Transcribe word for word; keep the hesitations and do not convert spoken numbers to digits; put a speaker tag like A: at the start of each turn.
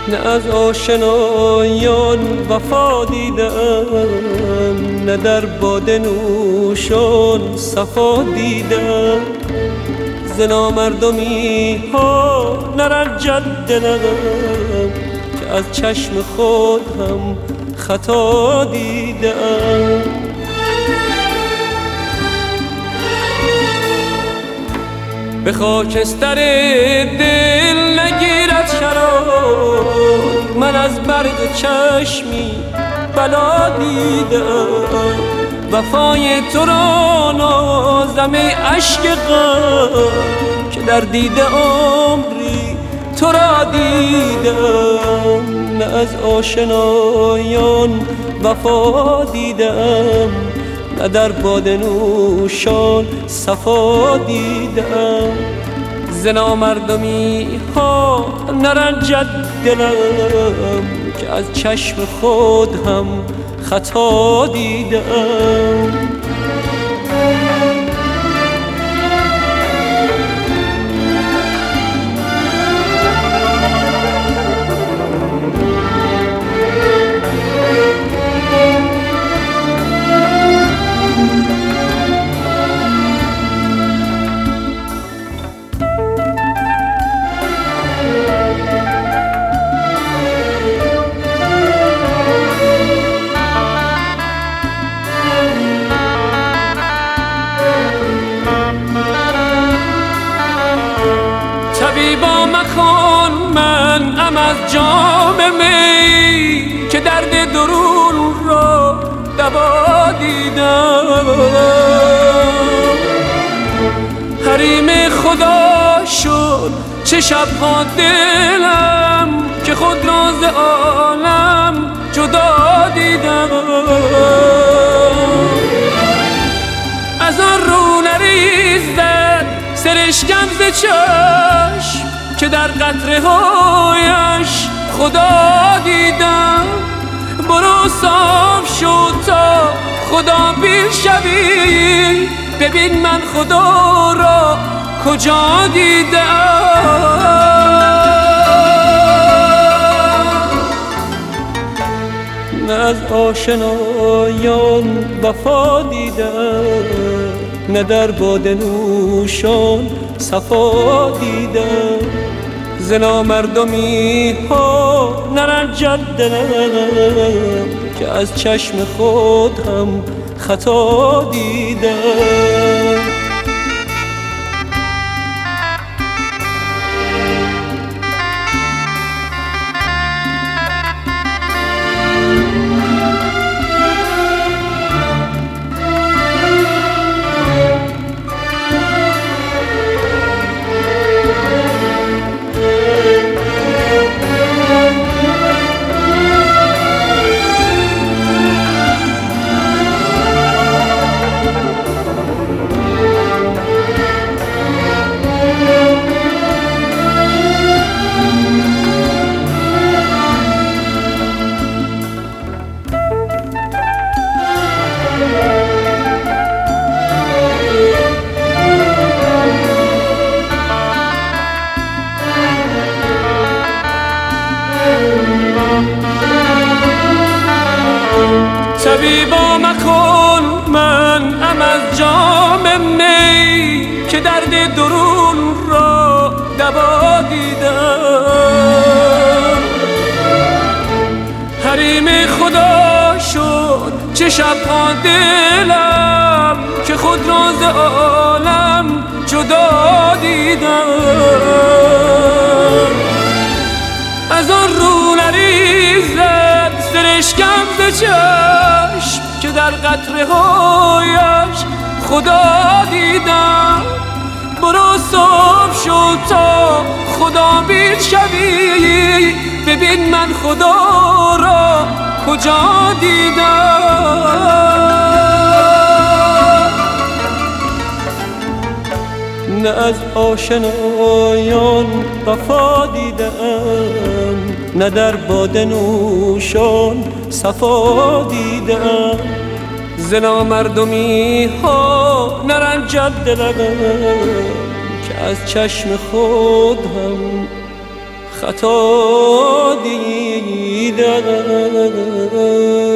A: نه از آشنایان وفا دیدم، نه در باده نوشان صفا دیدم. ز نامردمی ها نرنجد دلم که از چشم خود هم خطا دیدم. به خاکستر دل نگیرد شرار، من از برق چشمی بلا دیدم. وفای تو را نازم ای اشک غم که در دیده عمری تو را دیدم. نه از آشنایان وفا دیدم، نه در باده نوشان صفا دیدم. ز نامردمی ها نرنجد دلم که از چشم خود هم خطا دیدم. طبیبا مکن منعم از جام می که درد درون را دوا دیدم. حریم خدا شد چه شبها دلم که خود را ز عالم جدا دیدم. از آن رو نریزد سرشکم ز چشم که در قطره هایش خدا دیدم. برو صاف شو تا خدا بین شوی، ببین من خدا را کجا دیدم. نه از آشنایان وفا دیدم، نه در باده نوشان صفا دیدم. ز نامردمی ها نرنجد دلم که از چشم خود هم خطا دیدم. طبیبا مکن منعم از جام می که درد درون را دوا دیدم. حریم خدا شد چه شبها دلم که خود را ز عالم جدا دیدم. از آن رو نریزد سرشکم ز چشم که در قطره هایش خدا دیدم. برو صاف شو تا خدا بین شوی، ببین من خدا را کجا دیدم. نه از آشنایان وفا دیدم، نه در باده نوشان صفا دیدم. ز نامردمی ها نرنجد دلم که از چشم خود هم خطا دیدم.